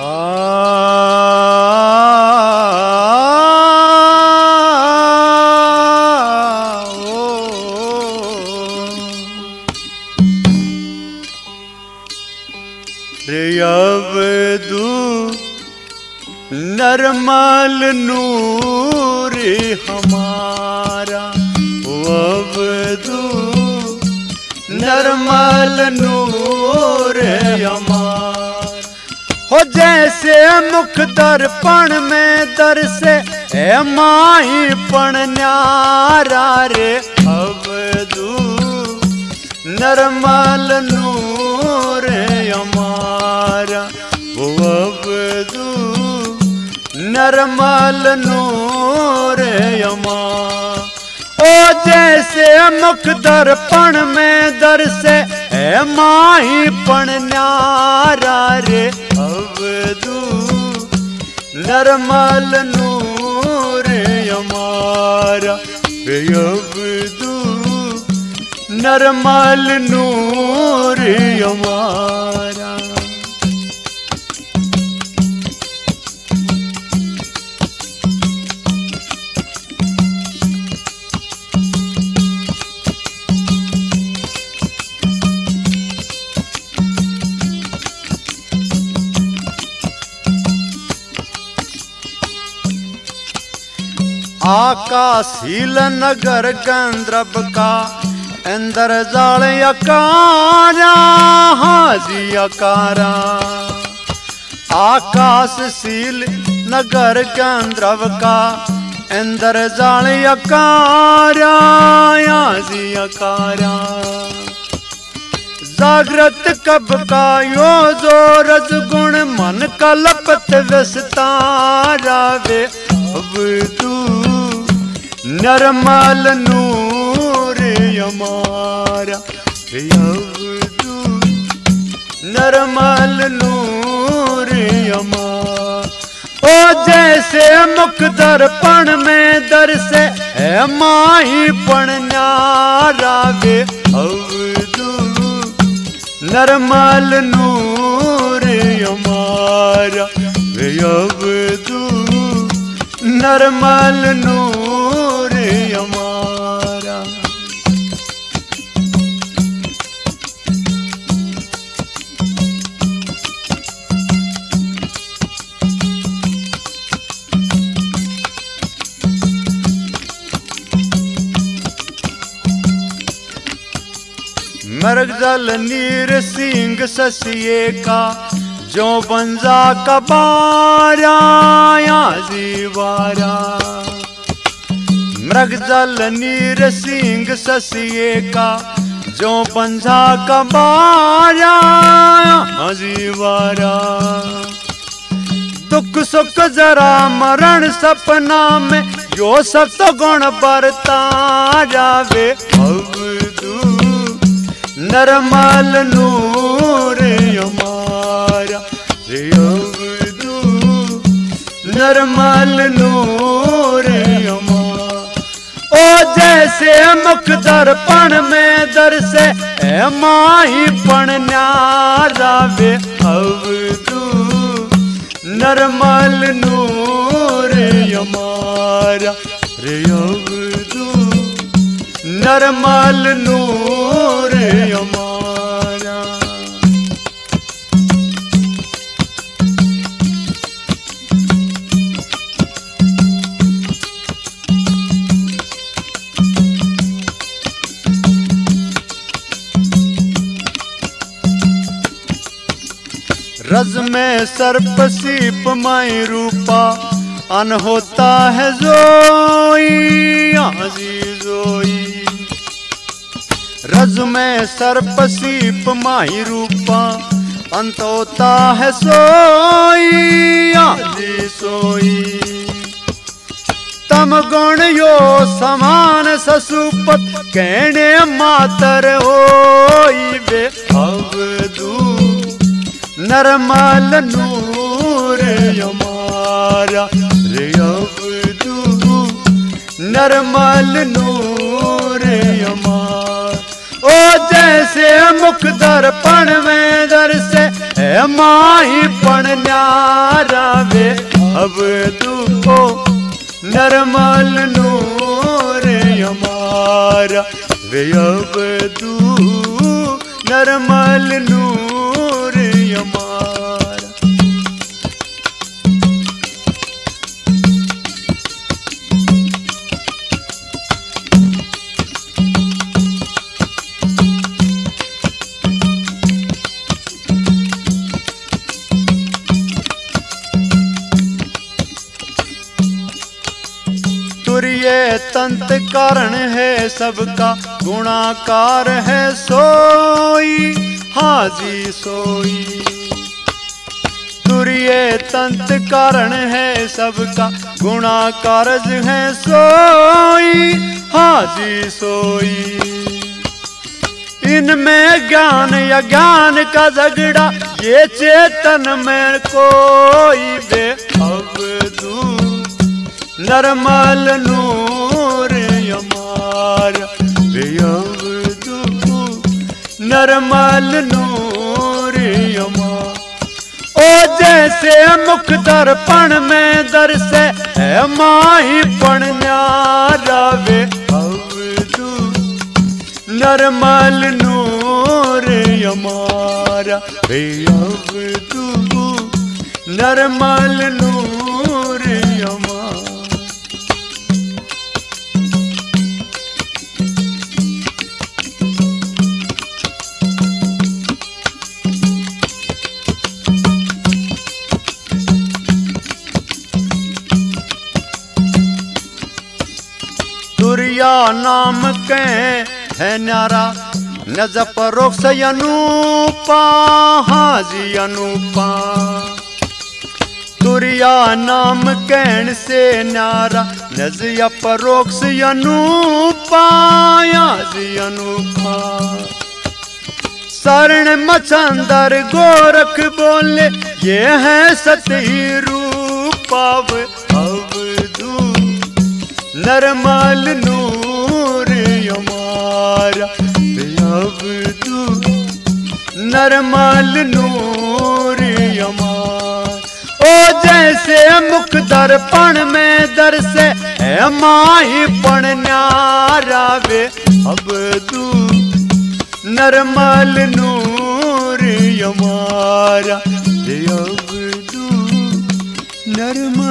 रे अवधू नरमल नूर हमारा, अवधू नरमल नूर हमारा। हो जैसे मुख दर्पण में दर्शे है माही पण न्यारा रे, अवधू नरमल नूर हमारा, वो अवधू नरमल नूर हमारा। ओ जैसे मुख दर्पण में दर्शे है माही पण न्यारा रे, अवधू नरमल नूर हमारा, वे अवधू नरमल नूर हमारा। आकाशील नगर गंधर्व का अंदर जाल अकारा, हाजी अकारा। आकाशशील नगर गंधर्व का अंदर जाल अकारा, हाजी अकारा। जागृत कब का यो जो रजगुण मन कलपत विस्तारा वे, अवधू नरमल नूर हमारा, वे अवधू नरमल नूर हमारा। ओ जैसे मुख दर्पण में दर्शे है माही पण न्यारा वे, अवधू नरमल नूर हमारा, वे अवधू नरमल नूर हमारा। मृग जल नीर सिंह ससिए का जो बंजा कबारा, जीवारा। मृग जल नीर सिंह ससिए का जो बंजा कबारा, जीवारा। दुख सुख जरा मरण सपना में यो सत गुण बरतारा वे, अवधू नरमल नूर हमारा, रे अवधू नरमल नूर हमारा। ओ जैसे मुख दर्पण में दर्शे है माही पण न्यारा वे, अवधू नरमल नूर हमारा, रे अवधू नरमल नूर हमारा। रज में सर्प सीप माई रूपा, अन होता है जोई, हाजी जोई। रज में सर्प सीप माही रूपा, अंत होता है सोई, हाजी सोई। तम गुण यो समान ससुपत, कहने मातर होई वे, अवधू नरमल नूर हमारा, रे अवधू नरमल नूर हमारा। ओ जैसे मुख दर्पण में दर्शे है है माही पण न्यारा वे अब दुखो नरमल नूर हमारा वे अब दू नरमल नूर हमारा। तुर्य तंत कारण है सबका गुणाकार है सोई हाजी सोई। तुर्य तंत कारण है सबका गुणाकार है सोई हाजी सोई। इनमें ज्ञान या ज्ञान का झगड़ा ये चेतन में कोई बे अब दू नरमल नूर हमारा वे अब दू नरमल नूर हमारा। ओ जैसे मुख दर्पण में दर्शे है माही पण न्यारा वे अब दू नरमल नूर हमारा वे अब दू नरमल नूर हमारा। तुर्या नाम के है न्यारा न जप रोक से अनूपा हाजी अनूपा। तुर्या नाम कहन से न्यारा न जप रोक से अनूपा हाजी अनूपा। शरण मचंदर गोरख बोले ये है सती रूपा अब दू नरमल नूर हमारा अब दू नरमल नूर हमारा। ओ जैसे मुख दर्पण में दर्शे है माही पण न्यारा वे अब दू नरमल नूर हमारा वे अब दू नरमल